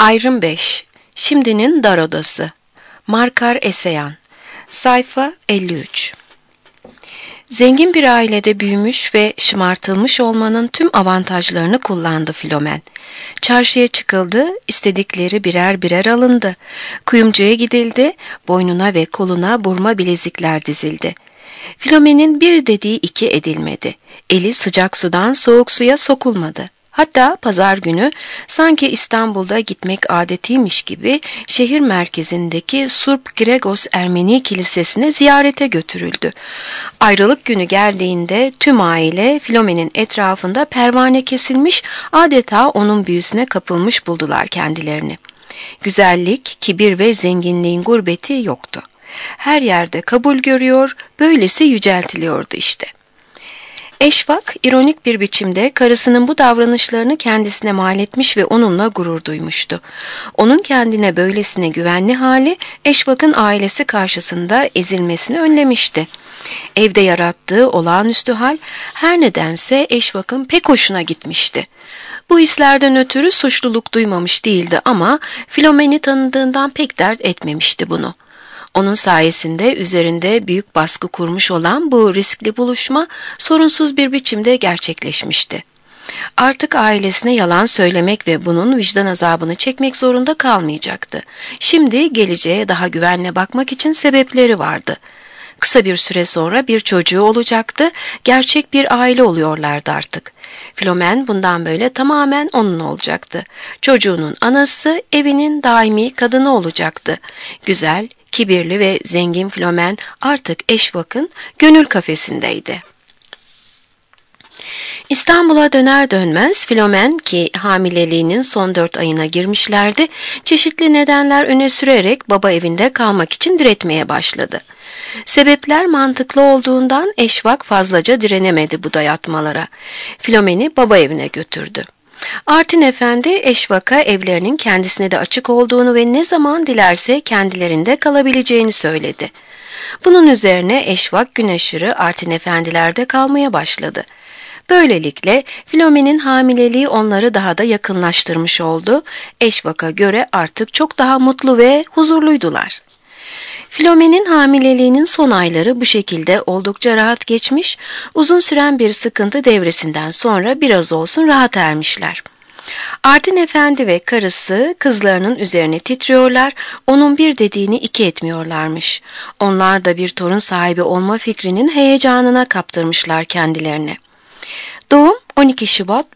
Ayrım 5. Şimdinin Dar Odası. Markar Eseyan. Sayfa 53. Zengin bir ailede büyümüş ve şımartılmış olmanın tüm avantajlarını kullandı Filomen. Çarşıya çıkıldı, istedikleri birer birer alındı. Kuyumcuya gidildi, boynuna ve koluna burma bilezikler dizildi. Filomen'in bir dediği iki edilmedi. Eli sıcak sudan soğuk suya sokulmadı. Hatta pazar günü sanki İstanbul'da gitmek adetiymiş gibi şehir merkezindeki Surp Gregos Ermeni Kilisesi'ne ziyarete götürüldü. Ayrılık günü geldiğinde tüm aile Filomen'in etrafında pervane kesilmiş, adeta onun büyüsüne kapılmış buldular kendilerini. Güzellik, kibir ve zenginliğin gurbeti yoktu. Her yerde kabul görüyor, böylesi yüceltiliyordu işte. Eşvak, ironik bir biçimde karısının bu davranışlarını kendisine mal etmiş ve onunla gurur duymuştu. Onun kendine böylesine güvenli hali, Eşvak'ın ailesi karşısında ezilmesini önlemişti. Evde yarattığı olağanüstü hal, her nedense Eşvak'ın pek hoşuna gitmişti. Bu hislerden ötürü suçluluk duymamış değildi ama Filomen'i tanıdığından pek dert etmemişti bunu. Onun sayesinde üzerinde büyük baskı kurmuş olan bu riskli buluşma sorunsuz bir biçimde gerçekleşmişti. Artık ailesine yalan söylemek ve bunun vicdan azabını çekmek zorunda kalmayacaktı. Şimdi geleceğe daha güvenle bakmak için sebepleri vardı. Kısa bir süre sonra bir çocuğu olacaktı, gerçek bir aile oluyorlardı artık. Filomen bundan böyle tamamen onun olacaktı. Çocuğunun anası, evinin daimi kadını olacaktı. Güzel, kibirli ve zengin Filomen artık Eşvak'ın gönül kafesindeydi. İstanbul'a döner dönmez Filomen, ki hamileliğinin son 4 ayına girmişlerdi, çeşitli nedenler öne sürerek baba evinde kalmak için diretmeye başladı. Sebepler mantıklı olduğundan Eşvak fazlaca direnemedi bu dayatmalara. Filomen'i baba evine götürdü. Artin Efendi Eşvak'a evlerinin kendisine de açık olduğunu ve ne zaman dilerse kendilerinde kalabileceğini söyledi. Bunun üzerine Eşvak güneşiri Artin Efendilerde kalmaya başladı. Böylelikle Filomen'in hamileliği onları daha da yakınlaştırmış oldu. Eşvak'a göre artık çok daha mutlu ve huzurluydular. Filomen'in hamileliğinin son ayları bu şekilde oldukça rahat geçmiş, uzun süren bir sıkıntı devresinden sonra biraz olsun rahat ermişler. Artin Efendi ve karısı kızlarının üzerine titriyorlar, onun bir dediğini iki etmiyorlarmış. Onlar da bir torun sahibi olma fikrinin heyecanına kaptırmışlar kendilerini. Doğum 12 Şubat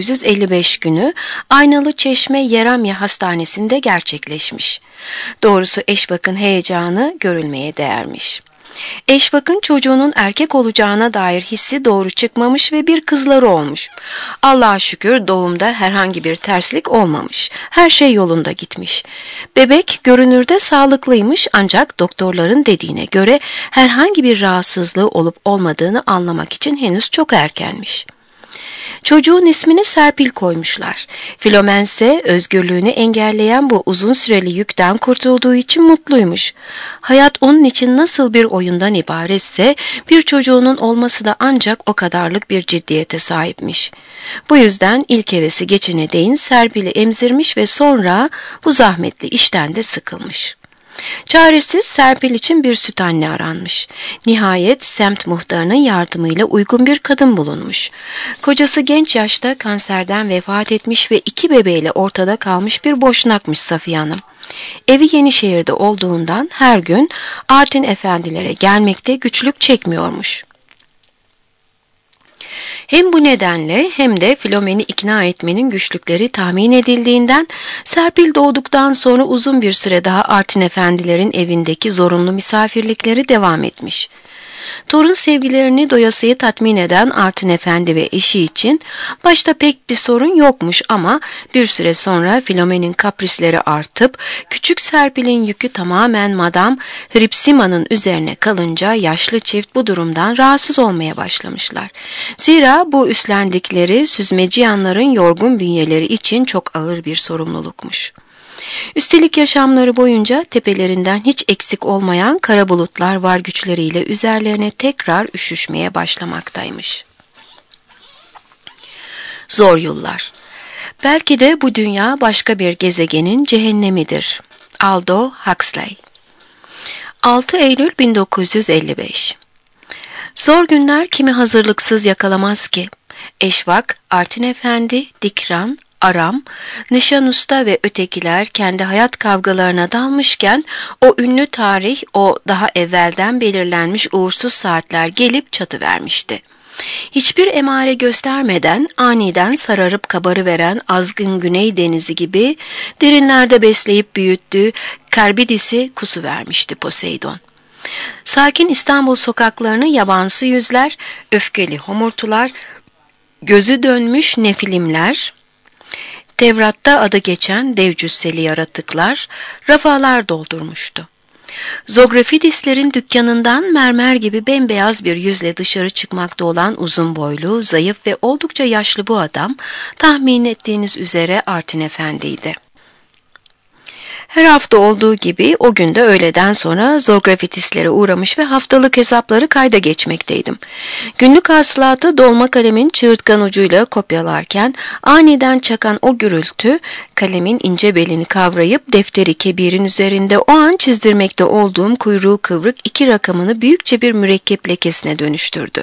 1955 günü Aynalı Çeşme Yeramya Hastanesi'nde gerçekleşmiş. Doğrusu Eşvak'ın heyecanı görülmeye değermiş. Eşvak'ın çocuğunun erkek olacağına dair hissi doğru çıkmamış ve bir kızları olmuş. Allah'a şükür doğumda herhangi bir terslik olmamış. Her şey yolunda gitmiş. Bebek görünürde sağlıklıymış ancak doktorların dediğine göre herhangi bir rahatsızlığı olup olmadığını anlamak için henüz çok erkenmiş. Çocuğun ismini Serpil koymuşlar. Filomen ise özgürlüğünü engelleyen bu uzun süreli yükten kurtulduğu için mutluymuş. Hayat onun için nasıl bir oyundan ibaretse bir çocuğunun olması da ancak o kadarlık bir ciddiyete sahipmiş. Bu yüzden ilk hevesi geçene değin Serpil'i emzirmiş ve sonra bu zahmetli işten de sıkılmış. Çaresiz Serpil için bir süt anne aranmış. Nihayet semt muhtarının yardımıyla uygun bir kadın bulunmuş. Kocası genç yaşta kanserden vefat etmiş ve 2 bebeğiyle ortada kalmış bir boşnakmış Safiye Hanım. Evi Yenişehir'de olduğundan her gün Artin Efendilere gelmekte güçlük çekmiyormuş. Hem bu nedenle hem de Filomen'i ikna etmenin güçlükleri tahmin edildiğinden Serpil doğduktan sonra uzun bir süre daha Artin Efendilerin evindeki zorunlu misafirlikleri devam etmiş. Torun sevgilerini doyasıya tatmin eden Artin Efendi ve eşi için başta pek bir sorun yokmuş ama bir süre sonra Filomen'in kaprisleri artıp küçük Serpil'in yükü tamamen Madam Hripsima'nın üzerine kalınca yaşlı çift bu durumdan rahatsız olmaya başlamışlar. Zira bu üstlendikleri süzmeciyanların yorgun bünyeleri için çok ağır bir sorumlulukmuş. Üstelik yaşamları boyunca tepelerinden hiç eksik olmayan kara bulutlar var güçleriyle üzerlerine tekrar üşüşmeye başlamaktaymış. Zor yıllar. Belki de bu dünya başka bir gezegenin cehennemidir. Aldo Huxley. 6 Eylül 1955. Zor günler kimi hazırlıksız yakalamaz ki. Eşvak, Artin Efendi, Dikran, Aram, Nişan Usta ve ötekiler kendi hayat kavgalarına dalmışken o ünlü tarih, o daha evvelden belirlenmiş uğursuz saatler gelip çatıvermişti. Hiçbir emare göstermeden aniden sararıp kabarıveren azgın Güney Denizi gibi derinlerde besleyip büyüttüğü Karbidis'i kusuvermişti Poseidon. Sakin İstanbul sokaklarını yabansı yüzler, öfkeli homurtular, gözü dönmüş nefilimler, Tevrat'ta adı geçen dev cüsseli yaratıklar, rafalar doldurmuştu. Zografidislerin dükkanından mermer gibi bembeyaz bir yüzle dışarı çıkmakta olan uzun boylu, zayıf ve oldukça yaşlı bu adam, tahmin ettiğiniz üzere Artin Efendi'ydi. Her hafta olduğu gibi o gün de öğleden sonra Zografitislere uğramış ve haftalık hesapları kayda geçmekteydim. Günlük hasılatı dolma kalemin çığırtkan ucuyla kopyalarken aniden çakan o gürültü kalemin ince belini kavrayıp defteri kebirin üzerinde o an çizdirmekte olduğum kuyruğu kıvrık 2 rakamını büyükçe bir mürekkep lekesine dönüştürdü.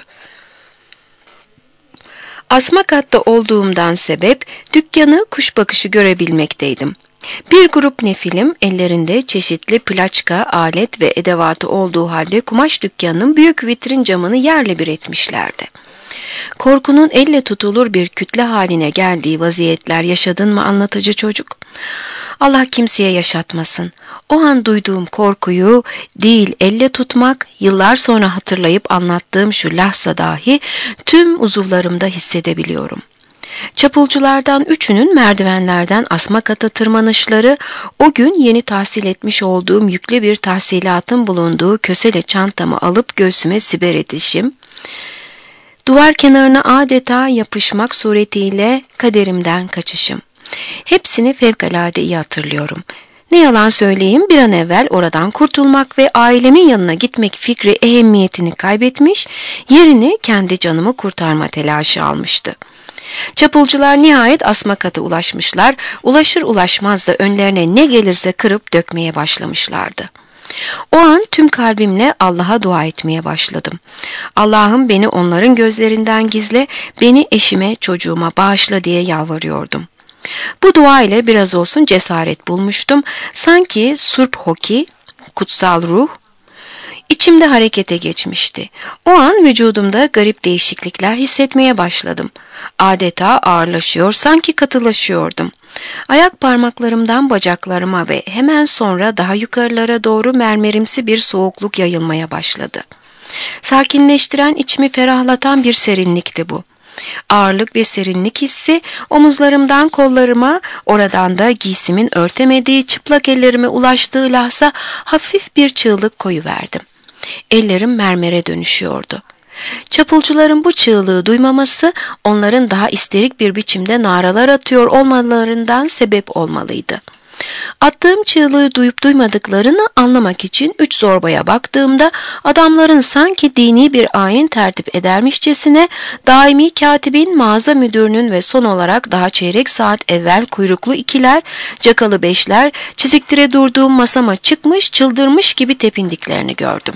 Asma katta olduğumdan sebep dükkanı kuş bakışı görebilmekteydim. Bir grup nefilim ellerinde çeşitli plaçka, alet ve edevatı olduğu halde kumaş dükkanının büyük vitrin camını yerle bir etmişlerdi. Korkunun elle tutulur bir kütle haline geldiği vaziyetler yaşadın mı anlatıcı çocuk? Allah kimseye yaşatmasın. O an duyduğum korkuyu değil elle tutmak, yıllar sonra hatırlayıp anlattığım şu lahza dahi tüm uzuvlarımda hissedebiliyorum. Çapulculardan 3'ünün merdivenlerden asma kata tırmanışları, o gün yeni tahsil etmiş olduğum yüklü bir tahsilatın bulunduğu kösele çantamı alıp göğsüme siper edişim, duvar kenarına adeta yapışmak suretiyle kaderimden kaçışım. Hepsini fevkalade iyi hatırlıyorum. Ne yalan söyleyeyim, bir an evvel oradan kurtulmak ve ailemin yanına gitmek fikri ehemmiyetini kaybetmiş, yerini kendi canımı kurtarma telaşı almıştı. Çapulcular nihayet asma kata ulaşmışlar, ulaşır ulaşmaz da önlerine ne gelirse kırıp dökmeye başlamışlardı. O an tüm kalbimle Allah'a dua etmeye başladım. Allah'ım beni onların gözlerinden gizle, beni eşime, çocuğuma bağışla diye yalvarıyordum. Bu dua ile biraz olsun cesaret bulmuştum. Sanki Surp Hoki, kutsal ruh, İçimde harekete geçmişti. O an vücudumda garip değişiklikler hissetmeye başladım. Adeta ağırlaşıyor, sanki katılaşıyordum. Ayak parmaklarımdan bacaklarıma ve hemen sonra daha yukarılara doğru mermerimsi bir soğukluk yayılmaya başladı. Sakinleştiren, içimi ferahlatan bir serinlikti bu. Ağırlık ve serinlik hissi omuzlarımdan kollarıma, oradan da giysimin örtemediği çıplak ellerime ulaştığı lahza hafif bir çığlık koyuverdim. Ellerim mermere dönüşüyordu. Çapulcuların bu çığlığı duymaması onların daha isterik bir biçimde naralar atıyor olmalarından sebep olmalıydı. Attığım çığlığı duyup duymadıklarını anlamak için 3 zorbaya baktığımda adamların sanki dini bir ayin tertip edermişçesine daimi katibin, mağaza müdürünün ve son olarak daha çeyrek saat evvel kuyruklu 2'ler, cakalı 5'ler çiziktire durduğum masama çıkmış, çıldırmış gibi tepindiklerini gördüm.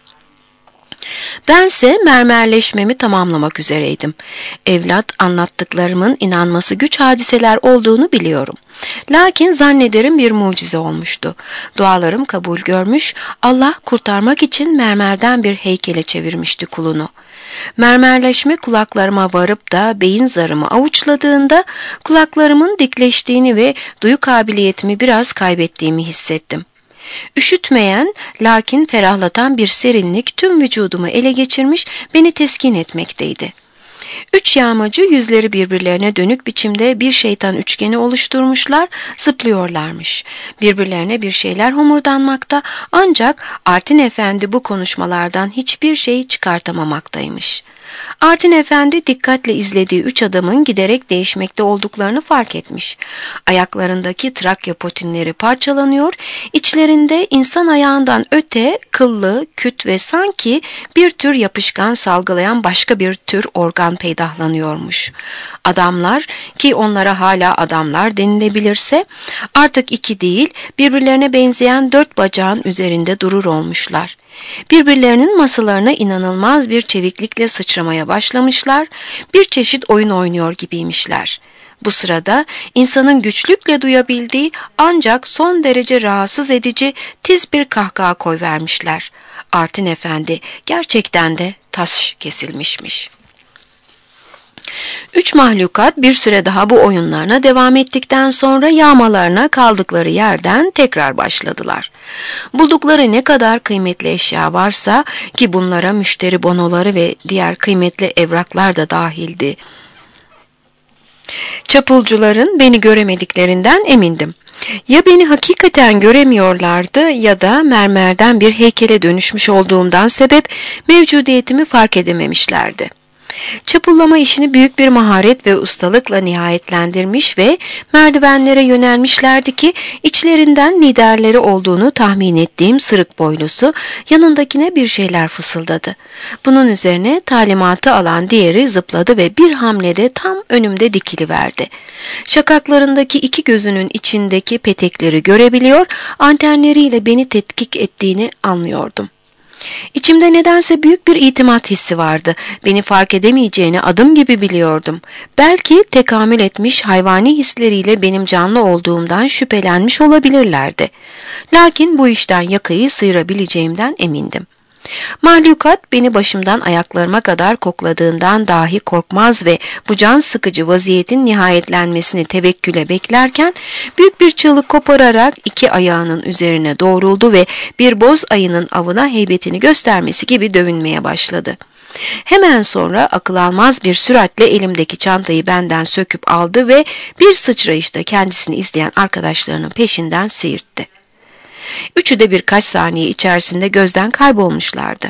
Bense mermerleşmemi tamamlamak üzereydim. Evlat, anlattıklarımın inanması güç hadiseler olduğunu biliyorum. Lakin zannederim bir mucize olmuştu. Dualarım kabul görmüş, Allah kurtarmak için mermerden bir heykele çevirmişti kulunu. Mermerleşme kulaklarıma varıp da beyin zarımı avuçladığında kulaklarımın dikleştiğini ve duyu kabiliyetimi biraz kaybettiğimi hissettim. Üşütmeyen, lakin ferahlatan bir serinlik tüm vücudumu ele geçirmiş, beni teskin etmekteydi. 3 yağmacı yüzleri birbirlerine dönük biçimde bir şeytan üçgeni oluşturmuşlar, zıplıyorlarmış. Birbirlerine bir şeyler homurdanmakta, ancak Artin Efendi bu konuşmalardan hiçbir şey çıkartamamaktaymış. Artin Efendi dikkatle izlediği 3 adamın giderek değişmekte olduklarını fark etmiş. Ayaklarındaki Trakya potinleri parçalanıyor, içlerinde insan ayağından öte kıllı, küt ve sanki bir tür yapışkan salgılayan başka bir tür organ peydahlanıyormuş. Adamlar, ki onlara hala adamlar denilebilirse, artık 2 değil, birbirlerine benzeyen 4 bacağın üzerinde durur olmuşlar. Birbirlerinin masalarına inanılmaz bir çeviklikle sıçramaya başlamışlar, bir çeşit oyun oynuyor gibiymişler. Bu sırada insanın güçlükle duyabildiği ancak son derece rahatsız edici tiz bir kahkaha koyvermişler. Artin Efendi gerçekten de taş kesilmişmiş. 3 mahlukat bir süre daha bu oyunlarına devam ettikten sonra yağmalarına kaldıkları yerden tekrar başladılar. Buldukları ne kadar kıymetli eşya varsa, ki bunlara müşteri bonoları ve diğer kıymetli evraklar da dahildi. Çapulcuların beni göremediklerinden emindim. Ya beni hakikaten göremiyorlardı ya da mermerden bir heykele dönüşmüş olduğumdan sebep mevcudiyetimi fark edememişlerdi. Çapullama işini büyük bir maharet ve ustalıkla nihayetlendirmiş ve merdivenlere yönelmişlerdi ki içlerinden liderleri olduğunu tahmin ettiğim sırık boylusu yanındakine bir şeyler fısıldadı. Bunun üzerine talimatı alan diğeri zıpladı ve bir hamlede tam önümde dikiliverdi. Şakaklarındaki 2 gözünün içindeki petekleri görebiliyor, antenleriyle beni tetkik ettiğini anlıyordum. İçimde nedense büyük bir itimat hissi vardı. Beni fark edemeyeceğini adım gibi biliyordum. Belki tekamül etmiş hayvani hisleriyle benim canlı olduğumdan şüphelenmiş olabilirlerdi. Lakin bu işten yakayı sıyırabileceğimden emindim. Mahlukat beni başımdan ayaklarıma kadar kokladığından dahi korkmaz ve bu can sıkıcı vaziyetin nihayetlenmesini tevekküle beklerken büyük bir çığlık kopararak 2 ayağının üzerine doğruldu ve bir boz ayının avına heybetini göstermesi gibi dövünmeye başladı. Hemen sonra akıl almaz bir süratle elimdeki çantayı benden söküp aldı ve bir sıçrayışta kendisini izleyen arkadaşlarının peşinden sıyırttı. 3'ü de birkaç saniye içerisinde gözden kaybolmuşlardı.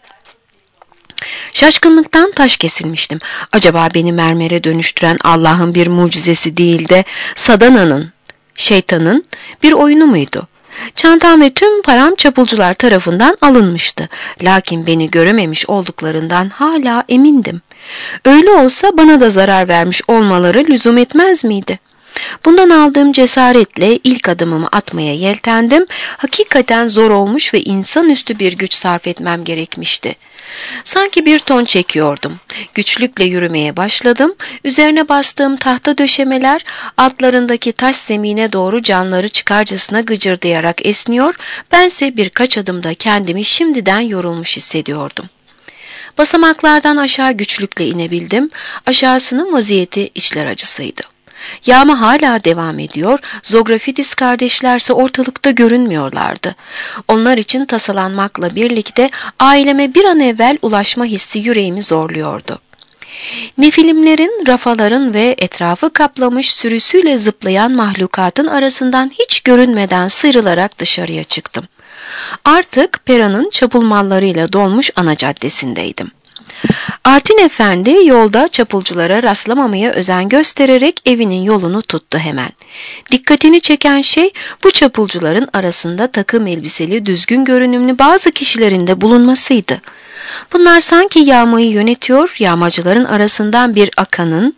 Şaşkınlıktan taş kesilmiştim. Acaba beni mermere dönüştüren Allah'ın bir mucizesi değil de Sadana'nın, şeytanın bir oyunu muydu? Çantam ve tüm param çapulcular tarafından alınmıştı. Lakin beni görememiş olduklarından hala emindim. Öyle olsa bana da zarar vermiş olmaları lüzum etmez miydi? Bundan aldığım cesaretle ilk adımımı atmaya yeltendim. Hakikaten zor olmuş ve insanüstü bir güç sarf etmem gerekmişti. Sanki bir ton çekiyordum. Güçlükle yürümeye başladım. Üzerine bastığım tahta döşemeler altlarındaki taş zemine doğru canları çıkarcasına gıcırdayarak esniyor, bense birkaç adımda kendimi şimdiden yorulmuş hissediyordum. Basamaklardan aşağı güçlükle inebildim. Aşağısının vaziyeti içler acısıydı. Yağma hala devam ediyor, Zografidis kardeşlerse ortalıkta görünmüyorlardı. Onlar için tasalanmakla birlikte aileme bir an evvel ulaşma hissi yüreğimi zorluyordu. Nefilimlerin, rafaların ve etrafı kaplamış sürüsüyle zıplayan mahlukatın arasından hiç görünmeden sıyrılarak dışarıya çıktım. Artık Pera'nın çapulmallarıyla dolmuş ana caddesindeydim. Artin Efendi yolda çapulculara rastlamamaya özen göstererek evinin yolunu tuttu hemen. Dikkatini çeken şey bu çapulcuların arasında takım elbiseli düzgün görünümlü bazı kişilerin de bulunmasıydı. Bunlar sanki yağmayı yönetiyor, yağmacıların arasından bir akanın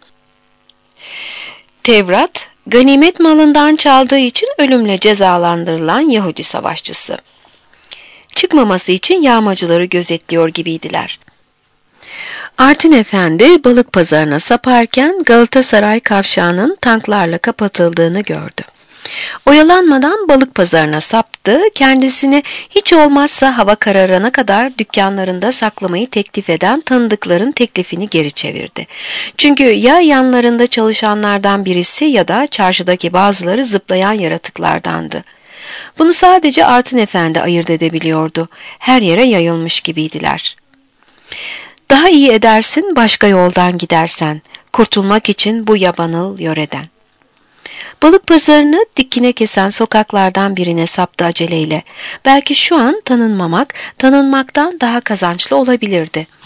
Tevrat, ganimet malından çaldığı için ölümle cezalandırılan Yahudi savaşçısı. Çıkmaması için yağmacıları gözetliyor gibiydiler. Artin Efendi balık pazarına saparken Galatasaray kavşağının tanklarla kapatıldığını gördü. Oyalanmadan balık pazarına saptı, kendisini hiç olmazsa hava kararana kadar dükkanlarında saklamayı teklif eden tanıdıkların teklifini geri çevirdi. Çünkü ya yanlarında çalışanlardan birisi ya da çarşıdaki bazıları zıplayan yaratıklardandı. Bunu sadece Artin Efendi ayırt edebiliyordu. Her yere yayılmış gibiydiler. Daha iyi edersin başka yoldan gidersen, kurtulmak için bu yabanıl yöreden. Balık pazarını dikine kesen sokaklardan birine saptı aceleyle. Belki şu an tanınmamak, tanınmaktan daha kazançlı olabilirdi.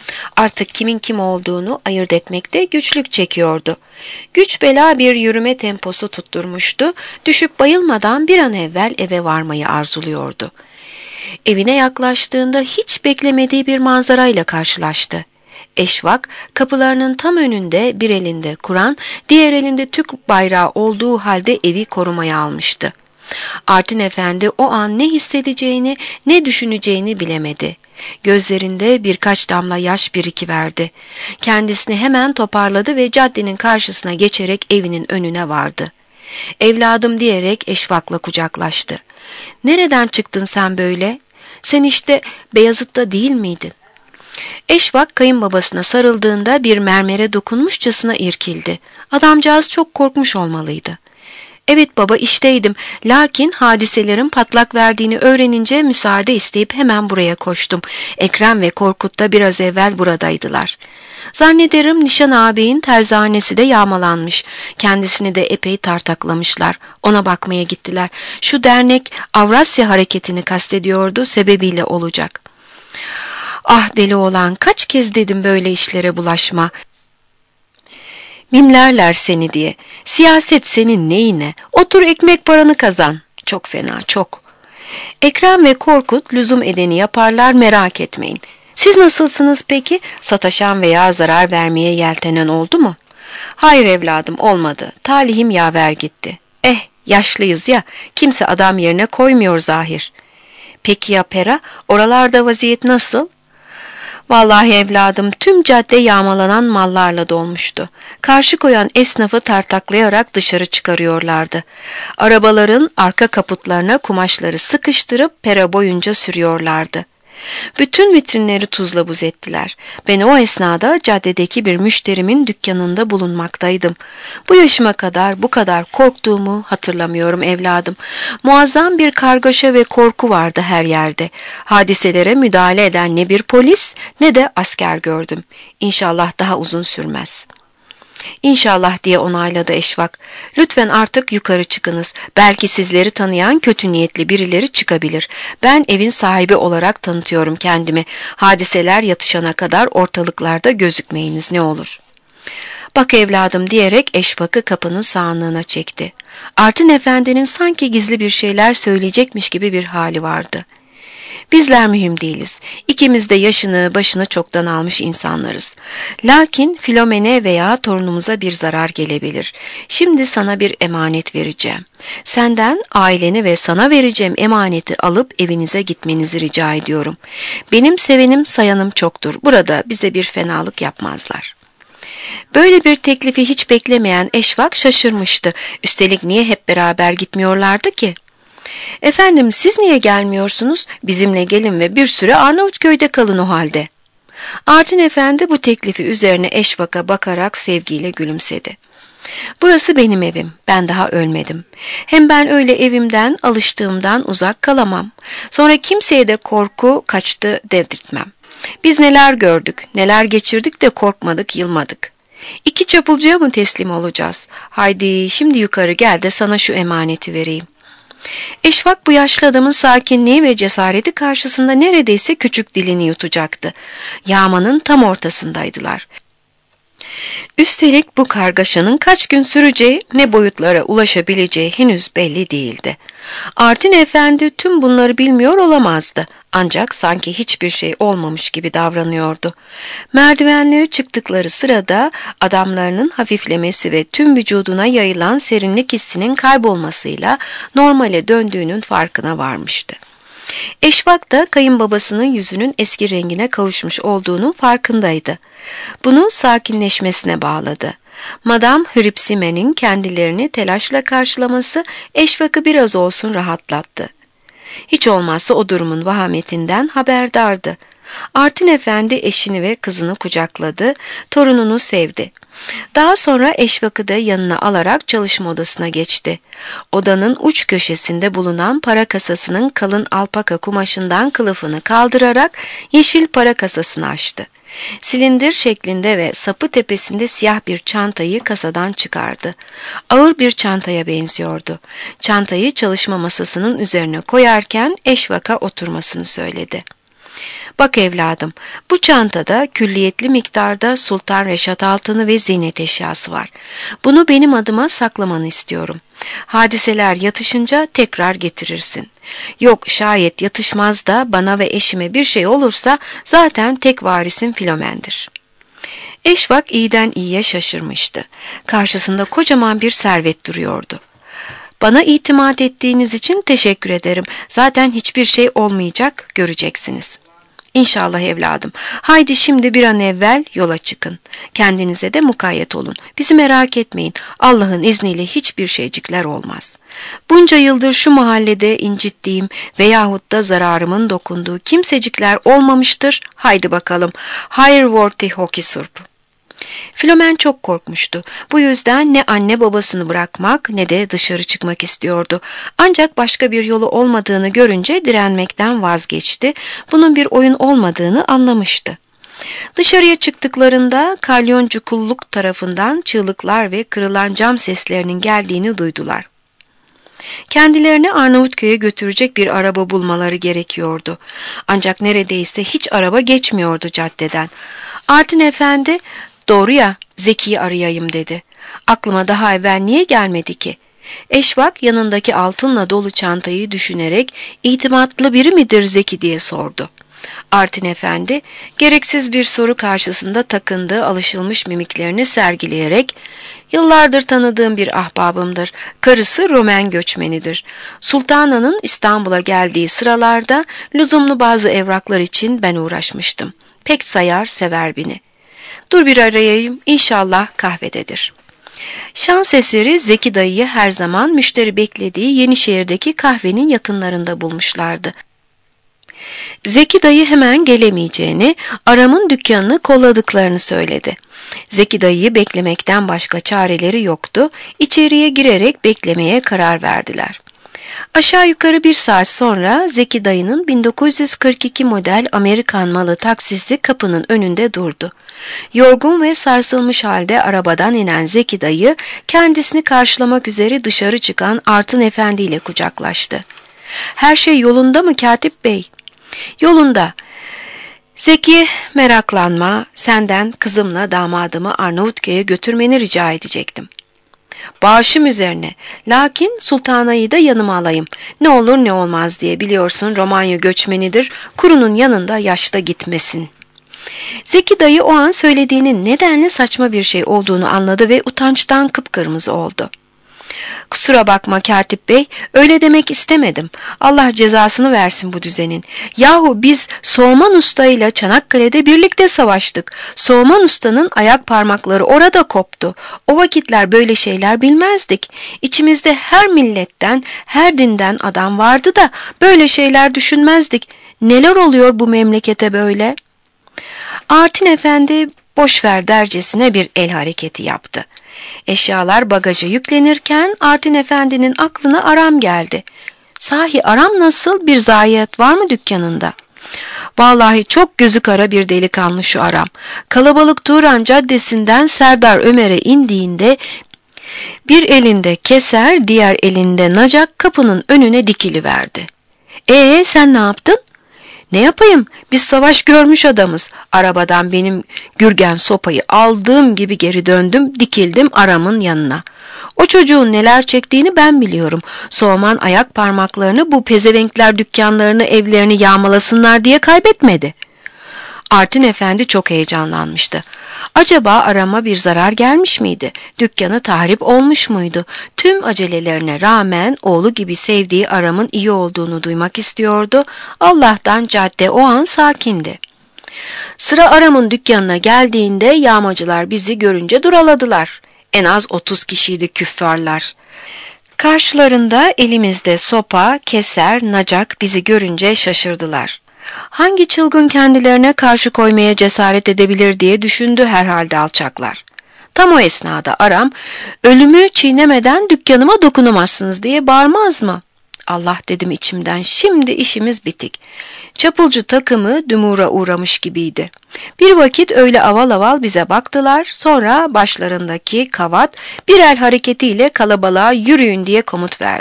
Artık kimin kim olduğunu ayırt etmekte güçlük çekiyordu. Güç bela bir yürüme temposu tutturmuştu, düşüp bayılmadan bir an evvel eve varmayı arzuluyordu. Evine yaklaştığında hiç beklemediği bir manzarayla karşılaştı. Eşvak, kapılarının tam önünde bir elinde Kur'an, diğer elinde Türk bayrağı olduğu halde evi korumaya almıştı. Artin Efendi o an ne hissedeceğini, ne düşüneceğini bilemedi. Gözlerinde birkaç damla yaş birikiverdi. Kendisini hemen toparladı ve caddenin karşısına geçerek evinin önüne vardı. "Evladım," diyerek Eşvak'la kucaklaştı. "Nereden çıktın sen böyle? Sen işte Beyazıt'ta değil miydin?" Eşvak kayınbabasına sarıldığında bir mermere dokunmuşçasına irkildi. Adamcağız çok korkmuş olmalıydı. "Evet baba, işteydim. Lakin hadiselerin patlak verdiğini öğrenince müsaade isteyip hemen buraya koştum. Ekrem ve Korkut da biraz evvel buradaydılar. Zannederim Nişan ağabeyin terzihanesi de yağmalanmış. Kendisini de epey tartaklamışlar. Ona bakmaya gittiler. Şu dernek Avrasya hareketini kastediyordu, sebebiyle olacak." "Ah deli oğlan, kaç kez dedim böyle işlere bulaşma. Mimlerler seni diye. Siyaset senin neyine? Otur ekmek paranı kazan." "Çok fena, çok." "Ekrem ve Korkut lüzum edeni yaparlar, merak etmeyin. Siz nasılsınız peki? Sataşan veya zarar vermeye yeltenen oldu mu?" "Hayır evladım, olmadı. Talihim yaver gitti." Yaşlıyız ya, kimse adam yerine koymuyor zahir." "Peki ya Pera? Oralarda vaziyet nasıl?" "Vallahi evladım, tüm cadde yağmalanan mallarla dolmuştu. Karşı koyan esnafı tartaklayarak dışarı çıkarıyorlardı. Arabaların arka kaputlarına kumaşları sıkıştırıp pera boyunca sürüyorlardı. Bütün vitrinleri tuzla buz ettiler. Ben o esnada caddedeki bir müşterimin dükkanında bulunmaktaydım. Bu yaşıma kadar bu kadar korktuğumu hatırlamıyorum evladım. Muazzam bir kargaşa ve korku vardı her yerde. Hadiselere müdahale eden ne bir polis ne de asker gördüm. İnşallah daha uzun sürmez." "İnşallah," diye onayladı Eşvak. "Lütfen artık yukarı çıkınız. Belki sizleri tanıyan kötü niyetli birileri çıkabilir. Ben evin sahibi olarak tanıtıyorum kendimi. Hadiseler yatışana kadar ortalıklarda gözükmeyiniz ne olur." "Bak evladım," diyerek Eşvak'ı kapının sağınlığına çekti. Artin Efendi'nin sanki gizli bir şeyler söyleyecekmiş gibi bir hali vardı. "Bizler mühim değiliz. İkimiz de yaşını başını çoktan almış insanlarız. Lakin Filomen'e veya torunumuza bir zarar gelebilir. Şimdi sana bir emanet vereceğim. Senden aileni ve sana vereceğim emaneti alıp evinize gitmenizi rica ediyorum. Benim sevenim sayanım çoktur. Burada bize bir fenalık yapmazlar." Böyle bir teklifi hiç beklemeyen Eşvak şaşırmıştı. Üstelik niye hep beraber gitmiyorlardı ki? "Efendim, siz niye gelmiyorsunuz? Bizimle gelin ve bir süre Arnavutköy'de kalın o halde." Artin Efendi bu teklifi üzerine Eşvak'a bakarak sevgiyle gülümsedi. "Burası benim evim. Ben daha ölmedim. Hem ben öyle evimden, alıştığımdan uzak kalamam. Sonra kimseye de korku kaçtı dedirtmem. Biz neler gördük, neler geçirdik de korkmadık, yılmadık. İki çapulcuya mı teslim olacağız? Haydi şimdi yukarı gel de sana şu emaneti vereyim." Eşvak bu yaşlı adamın sakinliği ve cesareti karşısında neredeyse küçük dilini yutacaktı. Yağmanın tam ortasındaydılar. Üstelik bu kargaşanın kaç gün süreceği, ne boyutlara ulaşabileceği henüz belli değildi. Artin Efendi tüm bunları bilmiyor olamazdı. Ancak sanki hiçbir şey olmamış gibi davranıyordu. Merdivenleri çıktıkları sırada adamlarının hafiflemesi ve tüm vücuduna yayılan serinlik hissinin kaybolmasıyla normale döndüğünün farkına varmıştı. Eşvak da kayınbabasının yüzünün eski rengine kavuşmuş olduğunun farkındaydı. Bunu sakinleşmesine bağladı. Madame Hripsime'nin kendilerini telaşla karşılaması Eşvak'ı biraz olsun rahatlattı. Hiç olmazsa o durumun vahametinden haberdardı. Artin Efendi eşini ve kızını kucakladı, torununu sevdi. Daha sonra Eşvak'ı da yanına alarak çalışma odasına geçti. Odanın uç köşesinde bulunan para kasasının kalın alpaka kumaşından kılıfını kaldırarak yeşil para kasasını açtı. Silindir şeklinde ve sapı tepesinde siyah bir çantayı kasadan çıkardı. Ağır bir çantaya benziyordu. Çantayı çalışma masasının üzerine koyarken Eşvak'a oturmasını söyledi. Bak evladım, bu çantada külliyetli miktarda Sultan Reşat altını ve ziynet eşyası var. Bunu benim adıma saklamanı istiyorum. Hadiseler yatışınca tekrar getirirsin. Yok şayet yatışmaz da bana ve eşime bir şey olursa zaten tek varisim Filomen'dir. Eşvak iyiden iyiye şaşırmıştı. Karşısında kocaman bir servet duruyordu. Bana itimat ettiğiniz için teşekkür ederim. Zaten hiçbir şey olmayacak, göreceksiniz. İnşallah evladım. Haydi şimdi bir an evvel yola çıkın. Kendinize de mukayyet olun. Bizi merak etmeyin. Allah'ın izniyle hiçbir şeycikler olmaz. Bunca yıldır şu mahallede incittiğim veyahut da zararımın dokunduğu kimsecikler olmamıştır. Haydi bakalım. Hayırvorti hokisurp. Filomen çok korkmuştu. Bu yüzden ne anne babasını bırakmak ne de dışarı çıkmak istiyordu. Ancak başka bir yolu olmadığını görünce direnmekten vazgeçti. Bunun bir oyun olmadığını anlamıştı. Dışarıya çıktıklarında kalyoncukulluk tarafından çığlıklar ve kırılan cam seslerinin geldiğini duydular. Kendilerini Arnavutköy'e götürecek bir araba bulmaları gerekiyordu. Ancak neredeyse hiç araba geçmiyordu caddeden. Artin Efendi, "Doğru ya, Zeki'yi arayayım," dedi. "Aklıma daha evvel niye gelmedi ki?" Eşvak yanındaki altınla dolu çantayı düşünerek itimatlı biri midir Zeki diye sordu. Artin Efendi gereksiz bir soru karşısında takındığı alışılmış mimiklerini sergileyerek "Yıllardır tanıdığım bir ahbabımdır. Karısı Romen göçmenidir. Sultana'nın İstanbul'a geldiği sıralarda lüzumlu bazı evraklar için ben uğraşmıştım. Pek sayar sever beni. Dur bir arayayım, inşallah kahvededir." Şans eseri Zeki dayıyı her zaman müşteri beklediği Yenişehir'deki kahvenin yakınlarında bulmuşlardı. Zeki dayı hemen gelemeyeceğini, Aram'ın dükkanını kolladıklarını söyledi. Zeki dayıyı beklemekten başka çareleri yoktu. İçeriye girerek beklemeye karar verdiler. Aşağı yukarı bir saat sonra Zeki dayının 1942 model Amerikan malı taksisi kapının önünde durdu. Yorgun ve sarsılmış halde arabadan inen Zeki dayı kendisini karşılamak üzere dışarı çıkan Artin Efendi ile kucaklaştı. "Her şey yolunda mı Katip Bey?" "Yolunda. Zeki, meraklanma, senden kızımla damadımı Arnavutköy'e götürmeni rica edecektim." "Bağışım üzerine. Lakin Sultana'yı da yanıma alayım. Ne olur ne olmaz diye, biliyorsun Romanya göçmenidir. Kurunun yanında yaşta gitmesin." Zeki dayı o an söylediğinin nedenli saçma bir şey olduğunu anladı ve utançtan kıpkırmızı oldu. "Kusura bakma Katip Bey, öyle demek istemedim. Allah cezasını versin bu düzenin. Yahu biz Soğuman Usta ile Çanakkale'de birlikte savaştık. Soğuman Usta'nın ayak parmakları orada koptu. O vakitler böyle şeyler bilmezdik. İçimizde her milletten, her dinden adam vardı da böyle şeyler düşünmezdik. Neler oluyor bu memlekete böyle?" Artin Efendi boş ver dercesine bir el hareketi yaptı. Eşyalar bagaja yüklenirken Artin Efendi'nin aklına Aram geldi. "Sahi Aram nasıl, bir zayiat var mı dükkanında?" "Vallahi çok gözü kara bir delikanlı şu Aram. Kalabalık Turan Caddesi'nden Serdar Ömer'e indiğinde bir elinde keser, diğer elinde nacak kapının önüne dikiliverdi." Sen ne yaptın?" "Ne yapayım? Biz savaş görmüş adamız. Arabadan benim gürgen sopayı aldığım gibi geri döndüm, dikildim Aram'ın yanına. O çocuğun neler çektiğini ben biliyorum. Soğuman ayak parmaklarını bu pezevenkler dükkanlarını, evlerini yağmalasınlar diye kaybetmedi." Artin Efendi çok heyecanlanmıştı. Acaba Aram'a bir zarar gelmiş miydi? Dükkanı tahrip olmuş muydu? Tüm acelelerine rağmen oğlu gibi sevdiği Aram'ın iyi olduğunu duymak istiyordu. Allah'tan cadde o an sakindi. Sıra Aram'ın dükkanına geldiğinde yağmacılar bizi görünce duraladılar. En az 30 kişiydi küffarlar. Karşılarında elimizde sopa, keser, nacak bizi görünce şaşırdılar. Hangi çılgın kendilerine karşı koymaya cesaret edebilir diye düşündü herhalde alçaklar. Tam o esnada Aram, "Ölümü çiğnemeden dükkanıma dokunamazsınız" diye bağırmaz mı? Allah dedim içimden, şimdi işimiz bitik. Çapulcu takımı dumura uğramış gibiydi. Bir vakit öyle aval aval bize baktılar, sonra başlarındaki kavat bir el hareketiyle kalabalığa yürüyün diye komut verdi.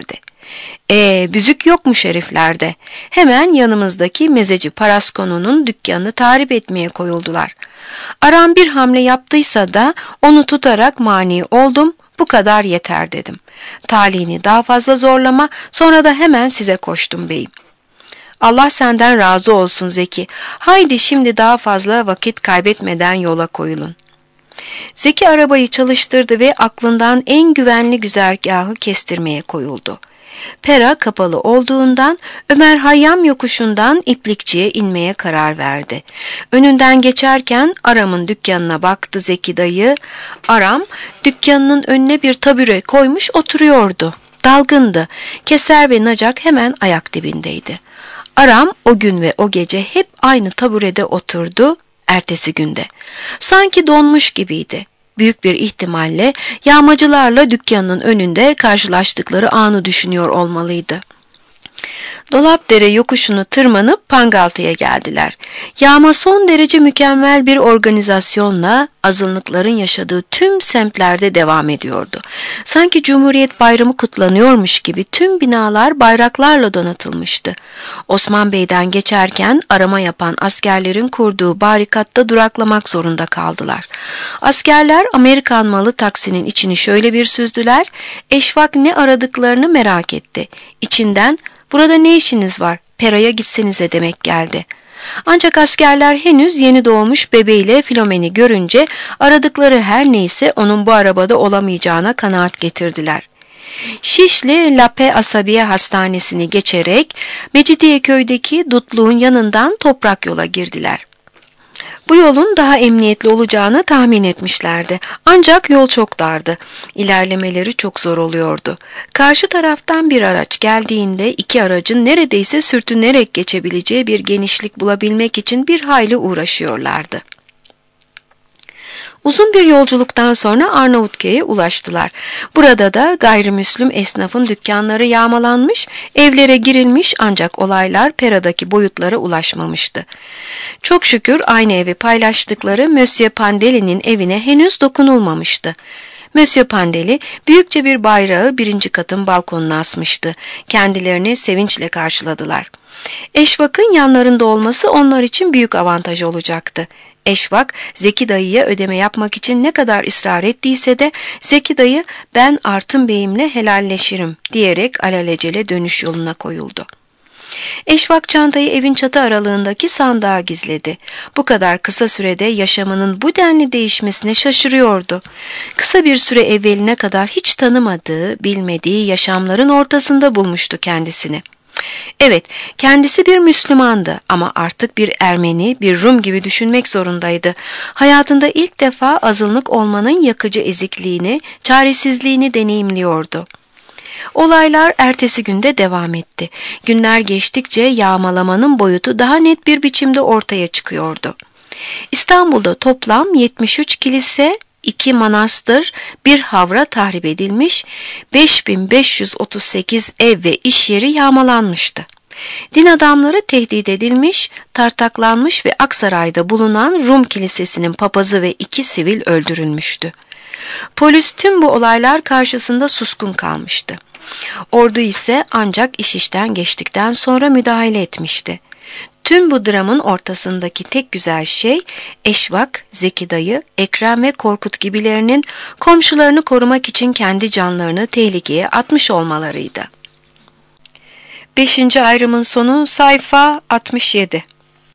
Büzük yokmuş heriflerde. Hemen yanımızdaki mezeci Paraskonu'nun dükkanını tahrip etmeye koyuldular. Aram bir hamle yaptıysa da onu tutarak mani oldum, bu kadar yeter dedim. Talihini daha fazla zorlama, sonra da hemen size koştum beyim. Allah senden razı olsun Zeki. Haydi şimdi daha fazla vakit kaybetmeden yola koyulun. Zeki arabayı çalıştırdı ve aklından en güvenli güzergahı kestirmeye koyuldu. Pera kapalı olduğundan Ömer Hayyam yokuşundan İplikçi'ye inmeye karar verdi. Önünden geçerken Aram'ın dükkanına baktı Zeki dayı. Aram dükkanının önüne bir tabure koymuş oturuyordu. Dalgındı. Keser ve Nacak hemen ayak dibindeydi. Aram o gün ve o gece hep aynı taburede oturdu, ertesi günde. Sanki donmuş gibiydi. Büyük bir ihtimalle yağmacılarla dükkanının önünde karşılaştıkları anı düşünüyor olmalıydı. Dolapdere yokuşunu tırmanıp Pangaltı'ya geldiler. Yağma son derece mükemmel bir organizasyonla azınlıkların yaşadığı tüm semtlerde devam ediyordu. Sanki Cumhuriyet Bayramı kutlanıyormuş gibi tüm binalar bayraklarla donatılmıştı. Osman Bey'den geçerken arama yapan askerlerin kurduğu barikatta duraklamak zorunda kaldılar. Askerler Amerikan malı taksinin içini şöyle bir süzdüler, Eşvak ne aradıklarını merak etti. İçinden "Burada ne işiniz var? Pera'ya gitsenize" demek geldi. Ancak askerler henüz yeni doğmuş bebeğiyle Filomen'i görünce aradıkları her neyse onun bu arabada olamayacağına kanaat getirdiler. Şişli Lape Asabiye Hastanesi'ni geçerek Mecidiyeköy'deki Dutluğun yanından toprak yola girdiler. Bu yolun daha emniyetli olacağını tahmin etmişlerdi. Ancak yol çok dardı. İlerlemeleri çok zor oluyordu. Karşı taraftan bir araç geldiğinde iki aracın neredeyse sürtünerek geçebileceği bir genişlik bulabilmek için bir hayli uğraşıyorlardı. Uzun bir yolculuktan sonra Arnavutköy'e ulaştılar. Burada da gayrimüslim esnafın dükkanları yağmalanmış, evlere girilmiş ancak olaylar Pera'daki boyutlara ulaşmamıştı. Çok şükür aynı evi paylaştıkları Monsieur Pandeli'nin evine henüz dokunulmamıştı. Monsieur Pandeli büyükçe bir bayrağı birinci katın balkonuna asmıştı. Kendilerini sevinçle karşıladılar. Eşvak'ın yanlarında olması onlar için büyük avantaj olacaktı. Eşvak, Zeki dayıya ödeme yapmak için ne kadar ısrar ettiyse de Zeki dayı "Ben Artın Bey'imle helalleşirim" diyerek alelacele dönüş yoluna koyuldu. Eşvak çantayı evin çatı aralığındaki sandığa gizledi. Bu kadar kısa sürede yaşamının bu denli değişmesine şaşırıyordu. Kısa bir süre evveline kadar hiç tanımadığı, bilmediği yaşamların ortasında bulmuştu kendisini. Evet, kendisi bir Müslümandı ama artık bir Ermeni, bir Rum gibi düşünmek zorundaydı. Hayatında ilk defa azınlık olmanın yakıcı ezikliğini, çaresizliğini deneyimliyordu. Olaylar ertesi günde devam etti. Günler geçtikçe yağmalamanın boyutu daha net bir biçimde ortaya çıkıyordu. İstanbul'da toplam 73 kilise, 2 manastır, 1 havra tahrip edilmiş, 5538 ev ve iş yeri yağmalanmıştı. Din adamları tehdit edilmiş, tartaklanmış ve Aksaray'da bulunan Rum kilisesinin papazı ve 2 sivil öldürülmüştü. Polis tüm bu olaylar karşısında suskun kalmıştı. Ordu ise ancak iş işten geçtikten sonra müdahale etmişti. Tüm bu dramın ortasındaki tek güzel şey Eşvak, Zeki dayı, Ekrem ve Korkut gibilerinin komşularını korumak için kendi canlarını tehlikeye atmış olmalarıydı. 5. ayrımın sonu sayfa 67.